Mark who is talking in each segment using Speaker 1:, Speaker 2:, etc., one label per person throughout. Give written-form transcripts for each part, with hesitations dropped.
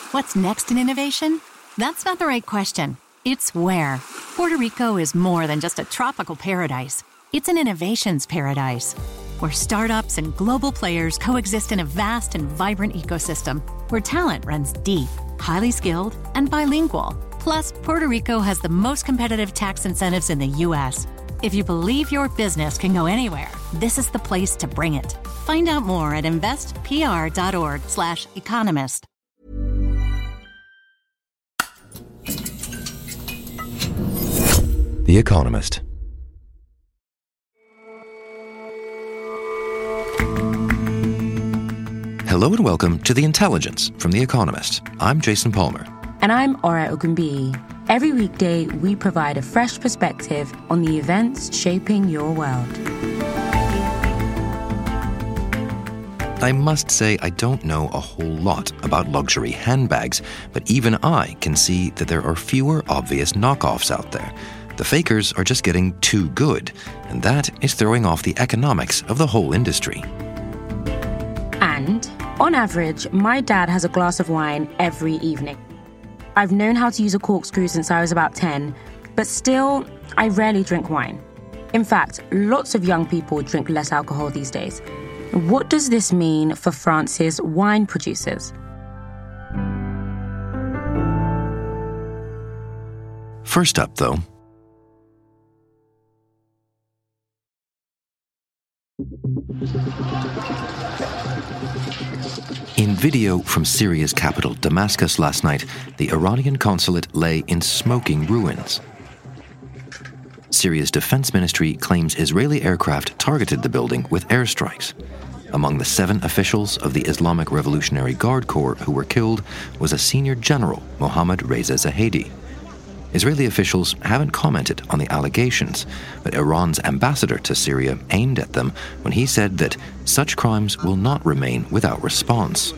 Speaker 1: What's next in innovation? That's not the right question. It's where. Puerto Rico is more than just a tropical paradise. It's an innovations paradise, where startups and global players coexist in a vast and vibrant ecosystem, where talent runs deep, highly skilled, and bilingual. Plus, Puerto Rico has the most competitive tax incentives in the U.S. If you believe your business can go anywhere, this is the place to bring it. Find out more at investpr.org/economist.
Speaker 2: The Economist. Hello and welcome to The Intelligence from The Economist. I'm Jason Palmer.
Speaker 3: And I'm Ora Ogunbiyi. Every weekday, we provide a fresh perspective on the events shaping your world.
Speaker 2: I must say I don't know a whole lot about luxury handbags, but even I can see that there are fewer obvious knockoffs out there. The fakers are just getting too good, and that is throwing off the economics of the whole industry.
Speaker 3: And, on average, my dad has a glass of wine every evening. I've known how to use a corkscrew since I was about 10, but still, I rarely drink wine. In fact, lots of young people drink less alcohol these days. What does this mean for France's wine producers?
Speaker 2: First up, though, in video from Syria's capital, Damascus, last night, the Iranian consulate lay in smoking ruins. Syria's defense ministry claims Israeli aircraft targeted the building with airstrikes. Among the 7 officials of the Islamic Revolutionary Guard Corps who were killed was a senior general, Mohammad Reza Zahedi. Israeli officials haven't commented on the allegations, but Iran's ambassador to Syria aimed at them when he said that such crimes will not remain without response.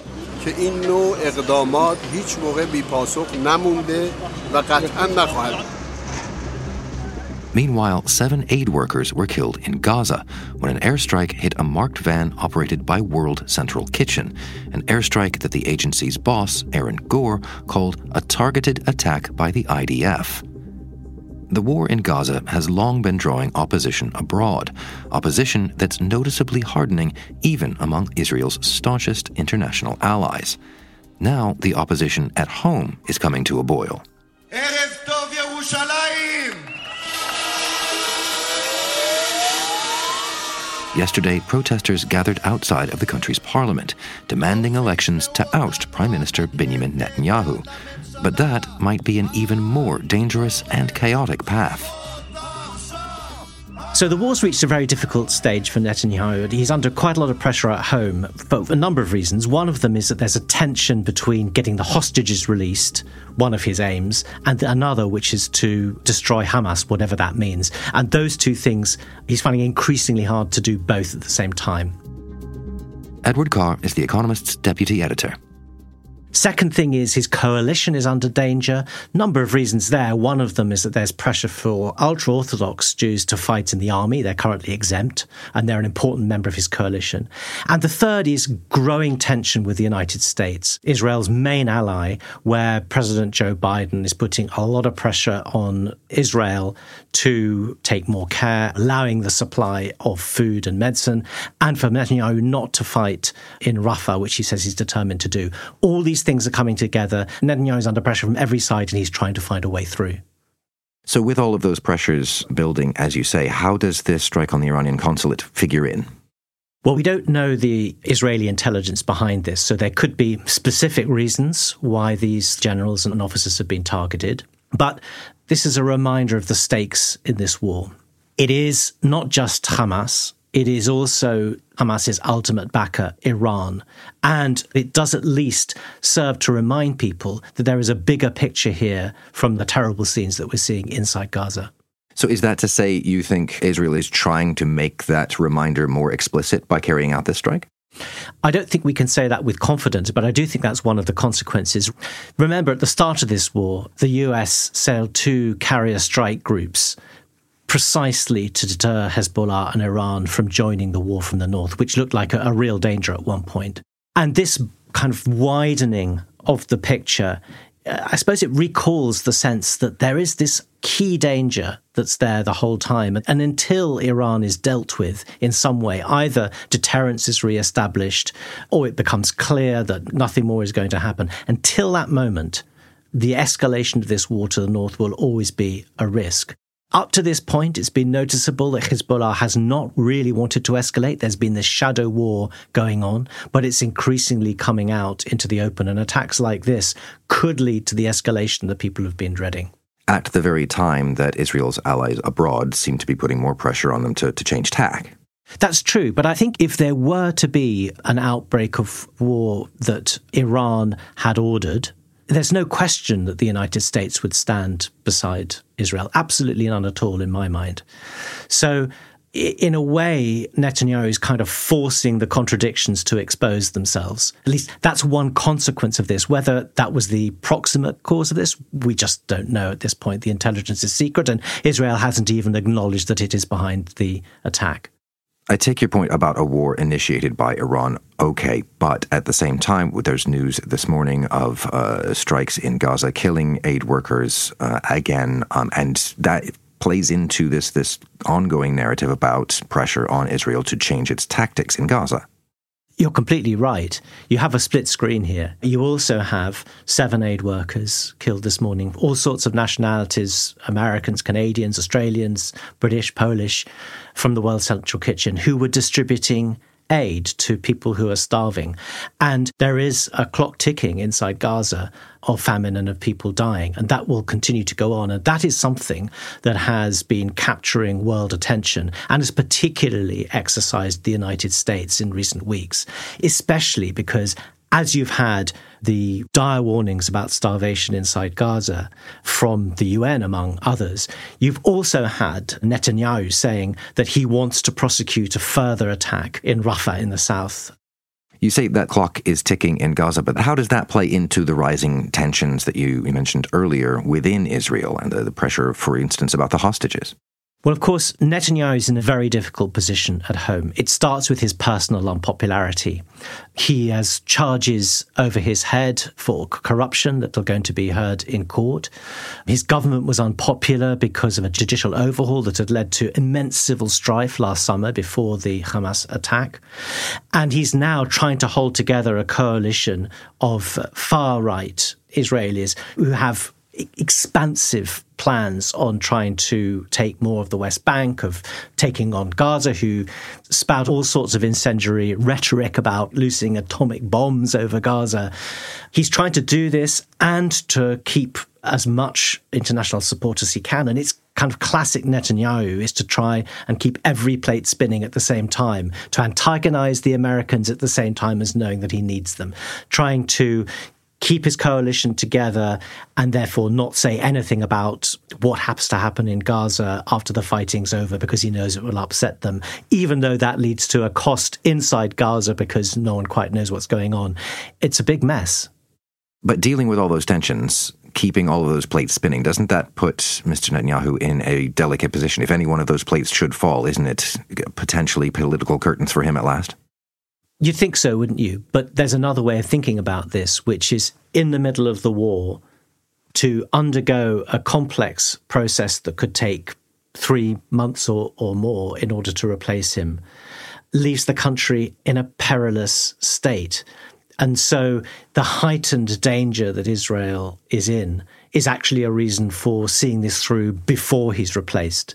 Speaker 2: Meanwhile, 7 aid workers were killed in Gaza when an airstrike hit a marked van operated by World Central Kitchen, an airstrike that the agency's boss, Aaron Gore, called a targeted attack by the IDF. The war in Gaza has long been drawing opposition abroad, opposition that's noticeably hardening even among Israel's staunchest international allies. Now the opposition at home is coming to a boil. Yesterday, protesters gathered outside of the country's parliament, demanding elections to oust Prime Minister Benjamin Netanyahu. But that might be an even more dangerous and chaotic path.
Speaker 4: So the war's reached a very difficult stage for Netanyahu. He's under quite a lot of pressure at home for a number of reasons. One of them is that there's a tension between getting the hostages released, one of his aims, and another, which is to destroy Hamas, whatever that means. And those two things, he's finding increasingly hard to do both at the same time.
Speaker 2: Edward Carr is The Economist's deputy editor.
Speaker 4: Second thing is his coalition is under danger. Number of reasons there. One of them is that there's pressure for ultra-Orthodox Jews to fight in the army. They're currently exempt, and they're an important member of his coalition. And the third is growing tension with the United States, Israel's main ally, where President Joe Biden is putting a lot of pressure on Israel to take more care, allowing the supply of food and medicine, and for Netanyahu not to fight in Rafah, which he says he's determined to do. All these things are coming together. Netanyahu is under pressure from every side, and he's trying to find a way through.
Speaker 2: So with all of those pressures building, as you say, how does this strike on the Iranian consulate figure in?
Speaker 4: Well, we don't know the Israeli intelligence behind this, so there could be specific reasons why these generals and officers have been targeted. But this is a reminder of the stakes in this war. It is not just Hamas. It is also Hamas's ultimate backer, Iran. And it does at least serve to remind people that there is a bigger picture here from the terrible scenes that we're seeing inside Gaza.
Speaker 2: So is that to say you think Israel is trying to make that reminder more explicit by carrying out this strike?
Speaker 4: I don't think we can say that with confidence, but I do think that's one of the consequences. Remember, at the start of this war, the US sailed 2 carrier strike groups precisely to deter Hezbollah and Iran from joining the war from the north, which looked like a real danger at one point. And this kind of widening of the picture, I suppose it recalls the sense that there is this key danger that's there the whole time. And until Iran is dealt with in some way, either deterrence is re-established or it becomes clear that nothing more is going to happen, until that moment, the escalation of this war to the north will always be a risk. Up to this point, it's been noticeable that Hezbollah has not really wanted to escalate. There's been this shadow war going on, but it's increasingly coming out into the open. And attacks like this could lead to the escalation that people have been dreading.
Speaker 2: At the very time that Israel's allies abroad seem to be putting more pressure on them to change tack.
Speaker 4: That's true, but I think if there were to be an outbreak of war that Iran had ordered, there's no question that the United States would stand beside Israel. Absolutely none at all in my mind. So in a way, Netanyahu is kind of forcing the contradictions to expose themselves. At least that's one consequence of this. Whether that was the proximate cause of this, we just don't know at this point. The intelligence is secret, and Israel hasn't even acknowledged that it is behind the attack.
Speaker 2: I take your point about a war initiated by Iran, okay, but at the same time, there's news this morning of strikes in Gaza killing aid workers again, and that plays into this ongoing narrative about pressure on Israel to change its tactics in Gaza.
Speaker 4: You're completely right. You have a split screen here. You also have 7 aid workers killed this morning, all sorts of nationalities, Americans, Canadians, Australians, British, Polish, from the World Central Kitchen, who were distributing aid to people who are starving. And there is a clock ticking inside Gaza of famine and of people dying, and that will continue to go on. And that is something that has been capturing world attention and has particularly exercised the United States in recent weeks, especially because as you've had the dire warnings about starvation inside Gaza from the UN, among others, you've also had Netanyahu saying that he wants to prosecute a further attack in Rafah in the south.
Speaker 2: You say that clock is ticking in Gaza, but how does that play into the rising tensions that you mentioned earlier within Israel and the pressure, for instance, about the hostages?
Speaker 4: Well, of course, Netanyahu is in a very difficult position at home. It starts with his personal unpopularity. He has charges over his head for corruption that are going to be heard in court. His government was unpopular because of a judicial overhaul that had led to immense civil strife last summer before the Hamas attack. And he's now trying to hold together a coalition of far-right Israelis who have expansive plans on trying to take more of the West Bank, of taking on Gaza, who spout all sorts of incendiary rhetoric about loosing atomic bombs over Gaza. He's trying to do this and to keep as much international support as he can. And it's kind of classic Netanyahu is to try and keep every plate spinning at the same time, to antagonize the Americans at the same time as knowing that he needs them, trying to keep his coalition together and therefore not say anything about what happens to happen in Gaza after the fighting's over because he knows it will upset them, even though that leads to a cost inside Gaza because no one quite knows what's going on. It's a big mess.
Speaker 2: But dealing with all those tensions, keeping all of those plates spinning, doesn't that put Mr. Netanyahu in a delicate position? If any one of those plates should fall, isn't it potentially political curtains for him at last?
Speaker 4: You'd think so, wouldn't you? But there's another way of thinking about this, which is in the middle of the war to undergo a complex process that could take 3 months or more in order to replace him, leaves the country in a perilous state. And so the heightened danger that Israel is in is actually a reason for seeing this through before he's replaced.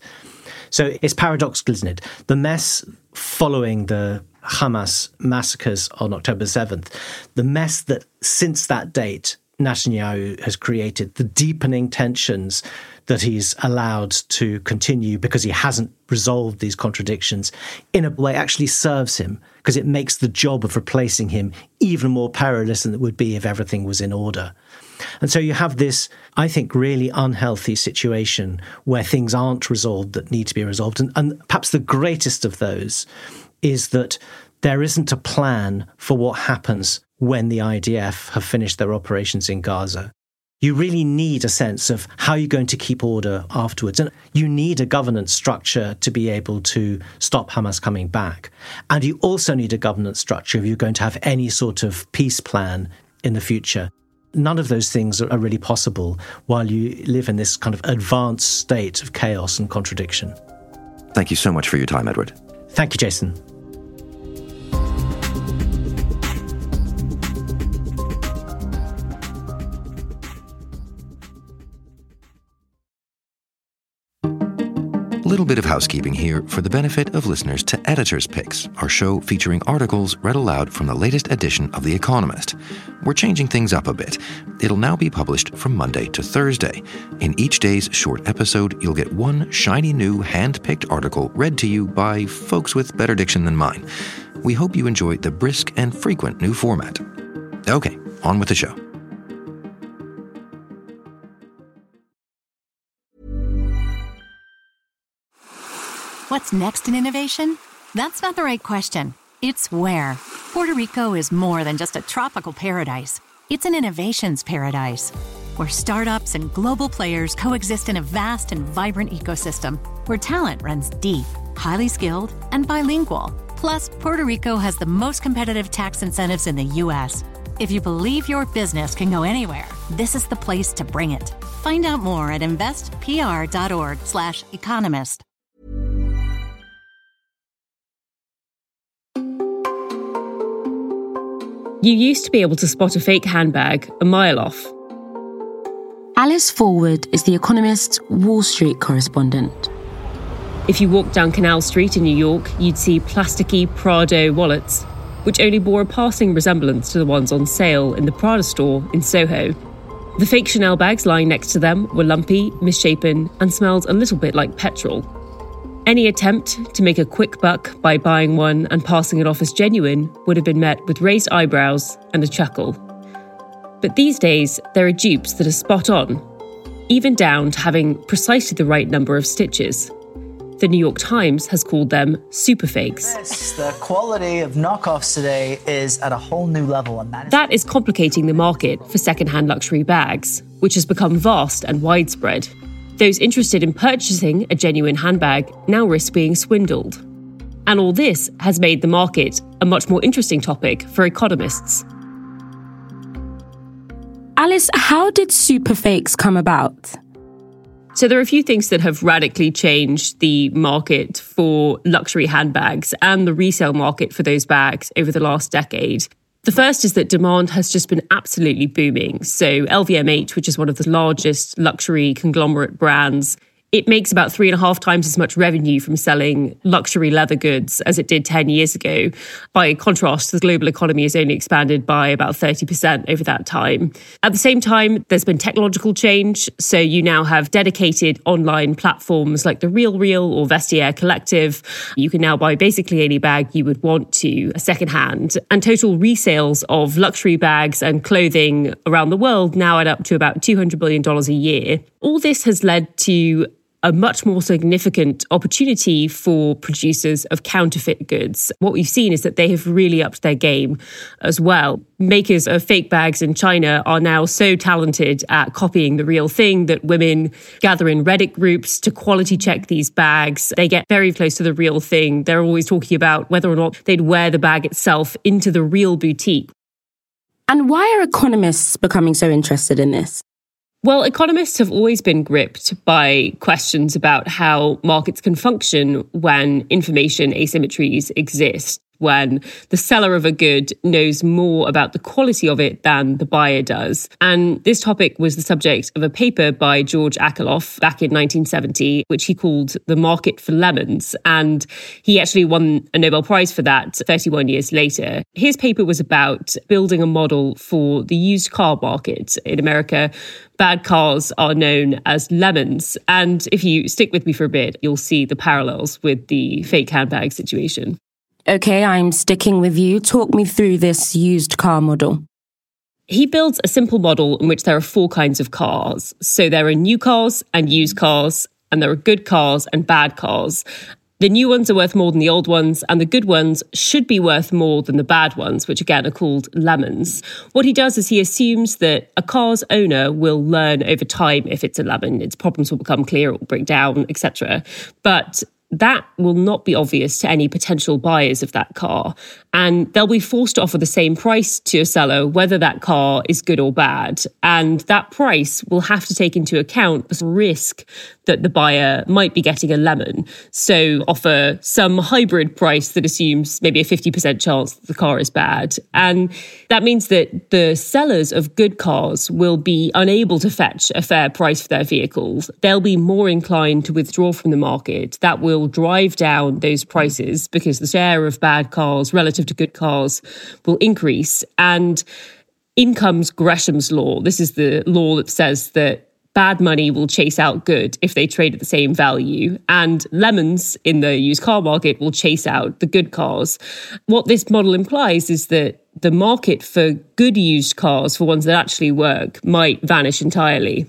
Speaker 4: So it's paradoxical, isn't it? The mess following the Hamas massacres on October 7th, the mess that since that date Netanyahu has created, the deepening tensions that he's allowed to continue because he hasn't resolved these contradictions, in a way actually serves him because it makes the job of replacing him even more perilous than it would be if everything was in order. And so you have this, I think, really unhealthy situation where things aren't resolved that need to be resolved. And perhaps the greatest of those is that there isn't a plan for what happens when the IDF have finished their operations in Gaza. You really need a sense of how you're going to keep order afterwards. And you need a governance structure to be able to stop Hamas coming back. And you also need a governance structure if you're going to have any sort of peace plan in the future. None of those things are really possible while you live in this kind of advanced state of chaos and contradiction.
Speaker 2: Thank you so much for your time, Edward.
Speaker 4: Thank you, Jason.
Speaker 2: A little bit of housekeeping here for the benefit of listeners to Editor's Picks, our show featuring articles read aloud from the latest edition of The Economist. We're changing things up a bit. It'll now be published from Monday to Thursday. In each day's short episode, you'll get one shiny new hand-picked article read to you by folks with better diction than mine. We hope you enjoy the brisk and frequent new format. Okay, on with the show.
Speaker 1: What's next in innovation? That's not the right question. It's where. Puerto Rico is more than just a tropical paradise. It's an innovations paradise, where startups and global players coexist in a vast and vibrant ecosystem, where talent runs deep, highly skilled, and bilingual. Plus, Puerto Rico has the most competitive tax incentives in the U.S. If you believe your business can go anywhere, this is the place to bring it. Find out more at investpr.org/economist.
Speaker 5: You used to be able to spot a fake handbag a mile off.
Speaker 3: Alice Forward is The Economist's Wall Street correspondent.
Speaker 5: If you walked down Canal Street in New York, you'd see plasticky Prado wallets, which only bore a passing resemblance to the ones on sale in the Prada store in Soho. The fake Chanel bags lying next to them were lumpy, misshapen, and smelled a little bit like petrol. Any attempt to make a quick buck by buying one and passing it off as genuine would have been met with raised eyebrows and a chuckle. But these days, there are dupes that are spot on, even down to having precisely the right number of stitches. The New York Times has called them super fakes.
Speaker 6: The quality of knockoffs today is at a whole new level. And
Speaker 5: that is complicating the market for second-hand luxury bags, which has become vast and widespread. Those interested in purchasing a genuine handbag now risk being swindled. And all this has made the market a much more interesting topic for economists.
Speaker 3: Alice, how did super fakes come about?
Speaker 5: So there are a few things that have radically changed the market for luxury handbags and the resale market for those bags over the last decade. The first is that demand has just been absolutely booming. So LVMH, which is one of the largest luxury conglomerate brands, it makes about 3.5 times as much revenue from selling luxury leather goods as it did 10 years ago. By contrast, the global economy has only expanded by about 30% over that time. At the same time, there's been technological change. So you now have dedicated online platforms like The RealReal or Vestiaire Collective. You can now buy basically any bag you would want to secondhand. And total resales of luxury bags and clothing around the world now add up to about $200 billion a year. All this has led to a much more significant opportunity for producers of counterfeit goods. What we've seen is that they have really upped their game as well. Makers of fake bags in China are now so talented at copying the real thing that women gather in Reddit groups to quality check these bags. They get very close to the real thing. They're always talking about whether or not they'd wear the bag itself into the real boutique.
Speaker 3: And why are economists becoming so interested in this?
Speaker 5: Well, economists have always been gripped by questions about how markets can function when information asymmetries exist, when the seller of a good knows more about the quality of it than the buyer does. And this topic was the subject of a paper by George Akerlof back in 1970, which he called The Market for Lemons. And he actually won a Nobel Prize for that 31 years later. His paper was about building a model for the used car market in America. Bad cars are known as lemons. And if you stick with me for a bit, you'll see the parallels with the fake handbag situation.
Speaker 3: Okay, I'm sticking with you. Talk me through this used car model.
Speaker 5: He builds a simple model in which there are 4 kinds of cars. So there are new cars and used cars, and there are good cars and bad cars. The new ones are worth more than the old ones, and the good ones should be worth more than the bad ones, which again are called lemons. What he does is he assumes that a car's owner will learn over time if it's a lemon. Its problems will become clear, it will break down, etc. But that will not be obvious to any potential buyers of that car. And they'll be forced to offer the same price to a seller, whether that car is good or bad. And that price will have to take into account the risk that the buyer might be getting a lemon. So offer some hybrid price that assumes maybe a 50% chance that the car is bad. And that means that the sellers of good cars will be unable to fetch a fair price for their vehicles. They'll be more inclined to withdraw from the market. That will drive down those prices because the share of bad cars relative to good cars will increase. And in comes Gresham's law. This is the law that says that bad money will chase out good if they trade at the same value. And lemons in the used car market will chase out the good cars. What this model implies is that the market for good used cars, for ones that actually work, might vanish entirely.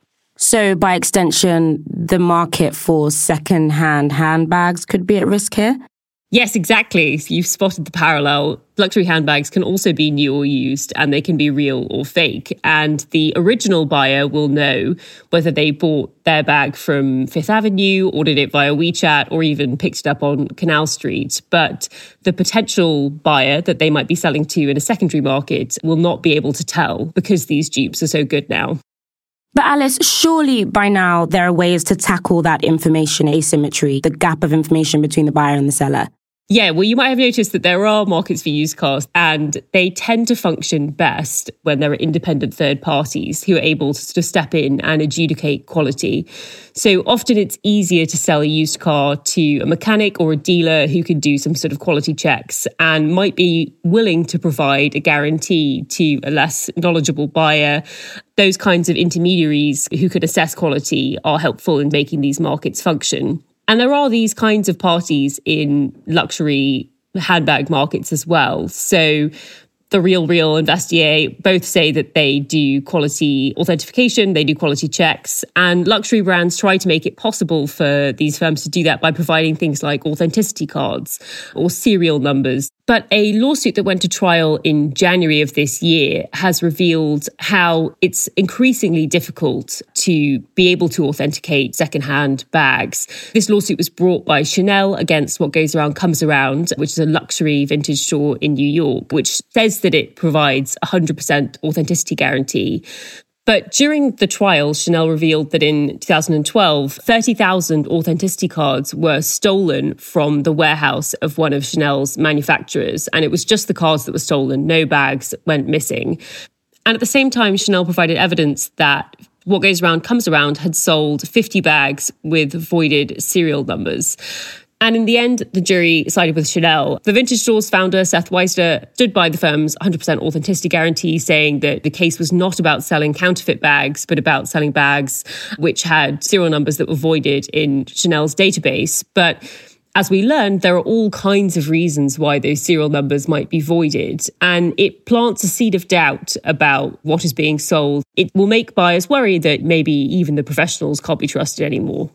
Speaker 3: So by extension, the market for second-hand handbags could be at risk here?
Speaker 5: Yes, exactly. You've spotted the parallel. Luxury handbags can also be new or used, and they can be real or fake. And the original buyer will know whether they bought their bag from Fifth Avenue, ordered it via WeChat, or even picked it up on Canal Street. But the potential buyer that they might be selling to in a secondary market will not be able to tell because these dupes are so good now.
Speaker 3: But Alice, surely by now there are ways to tackle that information asymmetry, the gap of information between the buyer and the seller.
Speaker 5: Yeah, well, you might have noticed that there are markets for used cars, and they tend to function best when there are independent third parties who are able to step in and adjudicate quality. So often it's easier to sell a used car to a mechanic or a dealer who can do some sort of quality checks and might be willing to provide a guarantee to a less knowledgeable buyer. Those kinds of intermediaries who could assess quality are helpful in making these markets function. And there are these kinds of parties in luxury handbag markets as well. So The RealReal and Vestiaire both say that they do quality authentication, they do quality checks, and luxury brands try to make it possible for these firms to do that by providing things like authenticity cards or serial numbers. But a lawsuit that went to trial in January of this year has revealed how it's increasingly difficult to be able to authenticate secondhand bags. This lawsuit was brought by Chanel against What Goes Around Comes Around, which is a luxury vintage store in New York, which says that it provides 100% authenticity guarantee. But during the trial, Chanel revealed that in 2012, 30,000 authenticity cards were stolen from the warehouse of one of Chanel's manufacturers. And it was just the cards that were stolen. No bags went missing. And at the same time, Chanel provided evidence that What Goes Around Comes Around had sold 50 bags with voided serial numbers. And in the end, the jury sided with Chanel. The vintage store's founder, Seth Weisler, stood by the firm's 100% authenticity guarantee, saying that the case was not about selling counterfeit bags, but about selling bags which had serial numbers that were voided in Chanel's database. But as we learned, there are all kinds of reasons why those serial numbers might be voided, and it plants a seed of doubt about what is being sold. It will make buyers worry that maybe even the professionals can't be trusted anymore.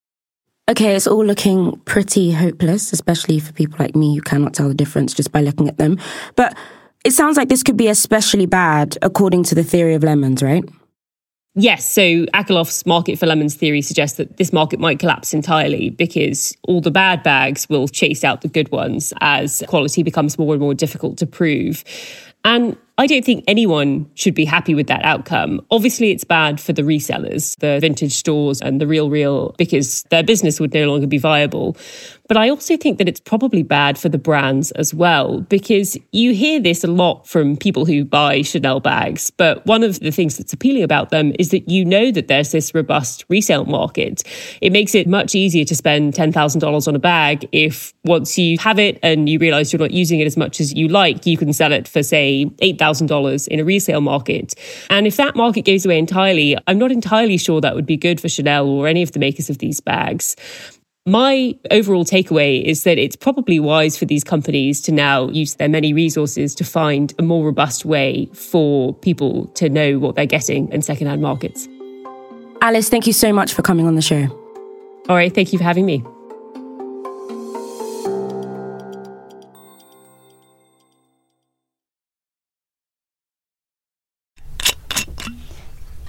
Speaker 3: Okay, it's all looking pretty hopeless, especially for people like me who cannot tell the difference just by looking at them. But it sounds like this could be especially bad according to the theory of lemons, right?
Speaker 5: Yes, so Akerlof's market for lemons theory suggests that this market might collapse entirely because all the bad bags will chase out the good ones as quality becomes more and more difficult to prove. And I don't think anyone should be happy with that outcome. Obviously, it's bad for the resellers, the vintage stores and the RealReal, because their business would no longer be viable. But I also think that it's probably bad for the brands as well, because you hear this a lot from people who buy Chanel bags. But one of the things that's appealing about them is that you know that there's this robust resale market. It makes it much easier to spend $10,000 on a bag if once you have it and you realize you're not using it as much as you like, you can sell it for, say, $8,000 in a resale market. And if that market goes away entirely, I'm not entirely sure that would be good for Chanel or any of the makers of these bags. My overall takeaway is that it's probably wise for these companies to now use their many resources to find a more robust way for people to know what they're getting in secondhand markets.
Speaker 3: Alice, thank you so much for coming on the show.
Speaker 5: All right, thank you for having me.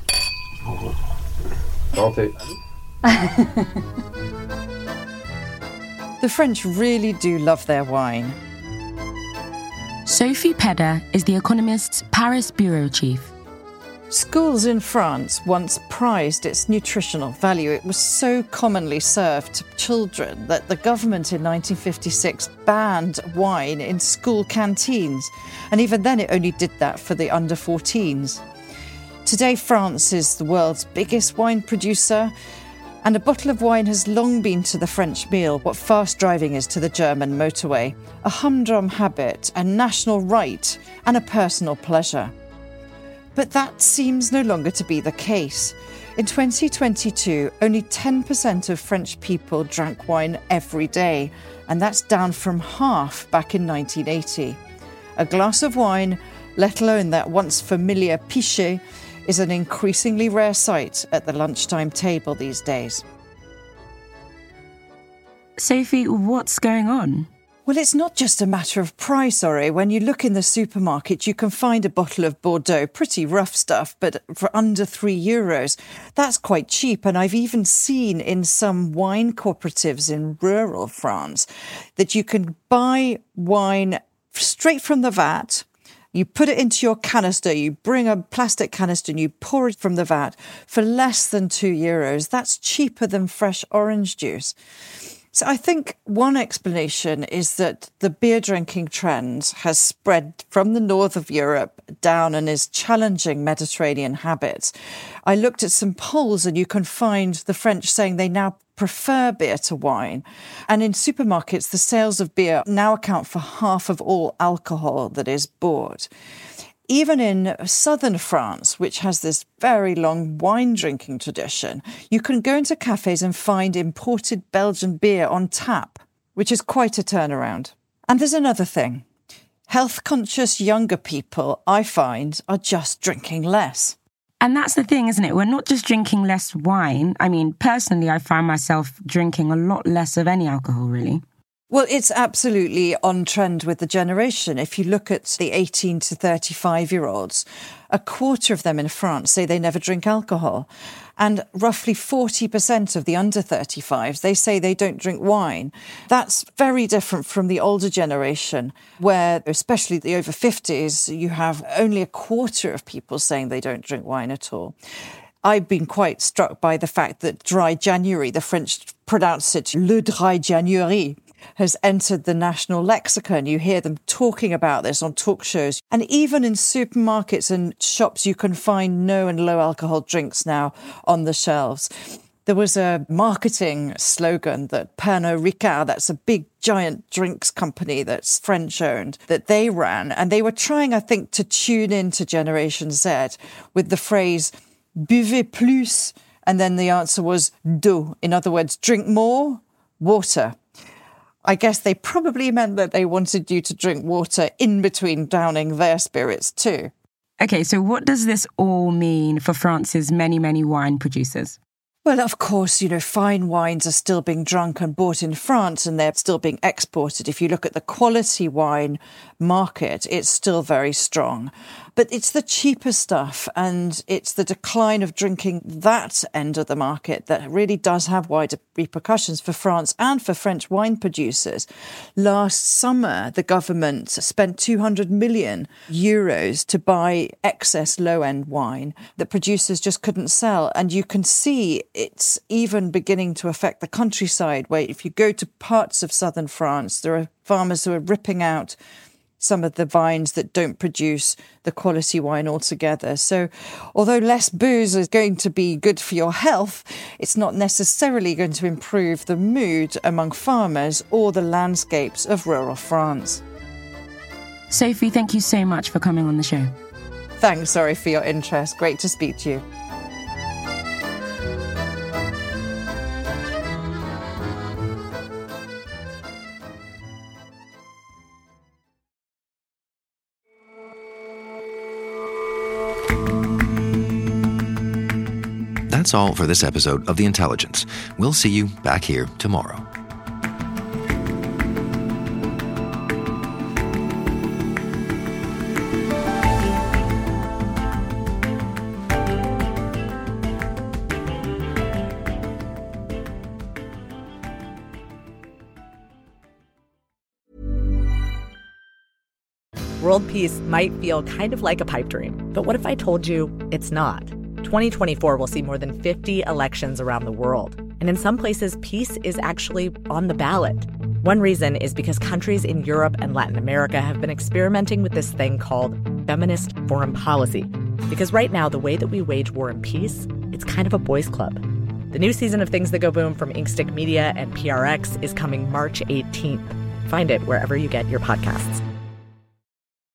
Speaker 7: Santé. The French really do love their wine.
Speaker 3: Sophie Pedder is The Economist's Paris bureau chief.
Speaker 7: Schools in France once prized its nutritional value. It was so commonly served to children that the government in 1956 banned wine in school canteens. And even then it only did that for the under 14s. Today, France is the world's biggest wine producer, and a bottle of wine has long been to the French meal what fast driving is to the German motorway, a humdrum habit, a national right, and a personal pleasure. But that seems no longer to be the case. In 2022, only 10% of French people drank wine every day, and that's down from half back in 1980. A glass of wine, let alone that once familiar pichet, is an increasingly rare sight at the lunchtime table these days.
Speaker 3: Sophie, what's going on?
Speaker 7: Well, it's not just a matter of price, Ori. When you look in the supermarket, you can find a bottle of Bordeaux, pretty rough stuff, but for under €3. That's quite cheap. And I've even seen in some wine cooperatives in rural France that you can buy wine straight from the vat. You put it into your canister, you bring a plastic canister and you pour it from the vat for less than €2. That's cheaper than fresh orange juice. So I think one explanation is that the beer drinking trend has spread from the north of Europe down and is challenging Mediterranean habits. I looked at some polls and you can find the French saying they now prefer beer to wine. And in supermarkets, the sales of beer now account for half of all alcohol that is bought. Even in southern France, which has this very long wine drinking tradition, you can go into cafes and find imported Belgian beer on tap, which is quite a turnaround. And there's another thing. Health-conscious younger people, I find, are just drinking less.
Speaker 3: And that's the thing, isn't it? We're not just drinking less wine. I mean, personally, I find myself drinking a lot less of any alcohol, really.
Speaker 7: Well, it's absolutely on trend with the generation. If you look at the 18 to 35-year-olds, a quarter of them in France say they never drink alcohol. And roughly 40% of the under 35s, they say they don't drink wine. That's very different from the older generation, where, especially the over 50s, you have only a quarter of people saying they don't drink wine at all. I've been quite struck by the fact that dry January, the French pronounce it le dry January, has entered the national lexicon. You hear them talking about this on talk shows. And even in supermarkets and shops, you can find no and low alcohol drinks now on the shelves. There was a marketing slogan that Pernod Ricard, that's a big giant drinks company that's French owned, that they ran. And they were trying, I think, to tune into Generation Z with the phrase, buvez plus. And then the answer was d'eau. In other words, drink more, water. I guess they probably meant that they wanted you to drink water in between downing their spirits too.
Speaker 3: Okay, so what does this all mean for France's many, many wine producers?
Speaker 7: Well, of course, fine wines are still being drunk and bought in France and they're still being exported. If you look at the quality wine market, it's still very strong. But it's the cheaper stuff and it's the decline of drinking that end of the market that really does have wider repercussions for France and for French wine producers. Last summer, the government spent €200 million to buy excess low-end wine that producers just couldn't sell. And you can see it's even beginning to affect the countryside, where if you go to parts of southern France, there are farmers who are ripping out some of the vines that don't produce the quality wine altogether. So although less booze is going to be good for your health, it's not necessarily going to improve the mood among farmers or the landscapes of rural France.
Speaker 3: Sophie, thank you so much for coming on the show.
Speaker 7: Thanks, sorry for your interest. Great to speak to you.
Speaker 2: That's all for this episode of The Intelligence. We'll see you back here tomorrow.
Speaker 8: world peace might feel kind of like a pipe dream. But what if I told you it's not? 2024 will see more than 50 elections around the world. And in some places, peace is actually on the ballot. One reason is because countries in Europe and Latin America have been experimenting with this thing called feminist foreign policy. Because right now, the way that we wage war and peace, it's kind of a boys' club. The new season of Things That Go Boom from Inkstick Media and PRX is coming March 18th. Find it wherever you get your podcasts.